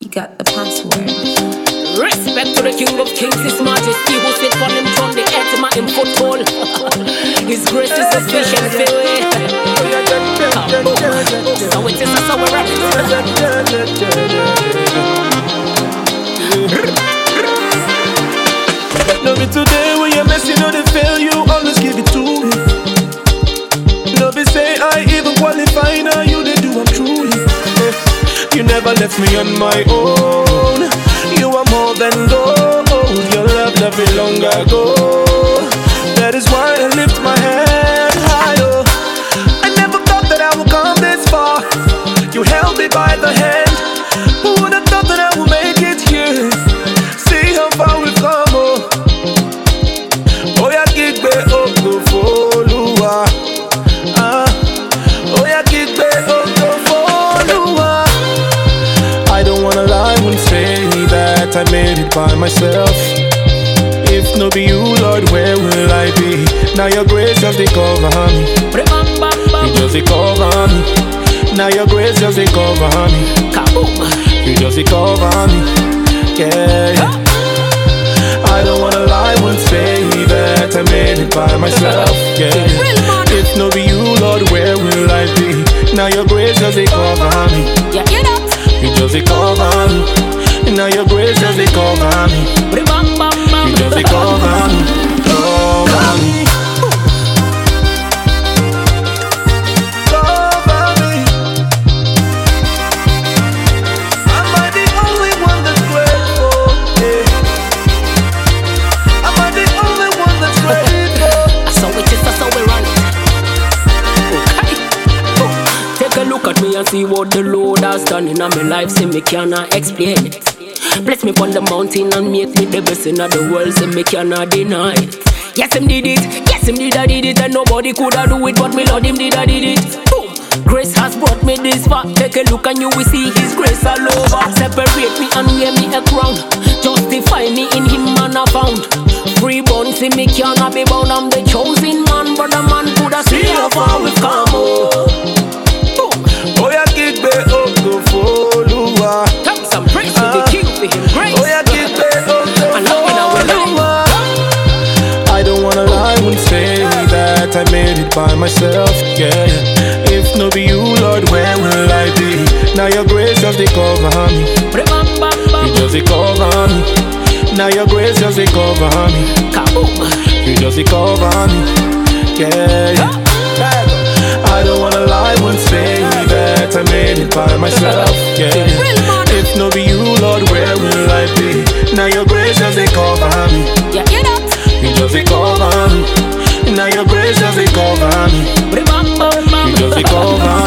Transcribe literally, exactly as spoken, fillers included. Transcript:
You got the password. Respect to the King of Kings, His Majesty, who sit on him throne, the ultimate in football. His grace is sufficient for me. So it is a sour Love it today when you're messing on the fail, you always give it to me. Love it say I even qualify, now you they do I'm truly. You never left me on my own. You are more than gold. Your love left me long ago. That is why I lift my head higher. I never thought that I would come this far. You held me by the hand. Who would have thought that I would make it here? See how far we've come. Oh, oh yeah, kick me up, go follow. Ah, oh yeah, kick me up, go follow. I don't wanna lie when say that I made it by myself. If no be you, Lord, where will I be? Now your grace just they cover me. You just they cover me. Now your grace just they cover me. You just they cover me. Yeah, yeah. I don't wanna lie when say that I made it by myself. Yeah. If no be you, Lord, where will I be? Now your grace just they cover me. You just they cover me. Now your grace just they cover me. You just they cover me. Cover me. Cover me. Am I the only one that's grateful? Yeah. Am I the only one that's grateful? So it is, that's how we run it. Okay. Oh. Take a look at me and see what the Lord has done in my life. See me cannot explain it. Bless me on the mountain and make me the best in the world. See me cannot deny it. Yes, him did it. Yes, him did I did it. And nobody could have do it, but me Lord him did I did it. Boom. Grace has brought me this far. Take a look and you will see His grace all over. Separate me and wear me a crown. Justify me in Him man I found. Free born, see me cannot be bound. I'm the chosen man, but the man could have seen how far we've come. Oh, oh yeah, kick me up, go follow. Tell some praise to the King for Him grace. Oh yeah, kick me up, go follow. I don't wanna lie when say that I made it by myself. Yeah, if no be you, Lord, where will I be? Now your grace just they cover me. You just they cover me. Now your grace just they cover me. You just they cover me. Yeah, yeah. I don't wanna lie when say that I made it by myself. Yeah, if no be you, Lord, where will I be? Now your grace just they cover me. You just they cover me. Now your grace just they cover me. You just they cover me.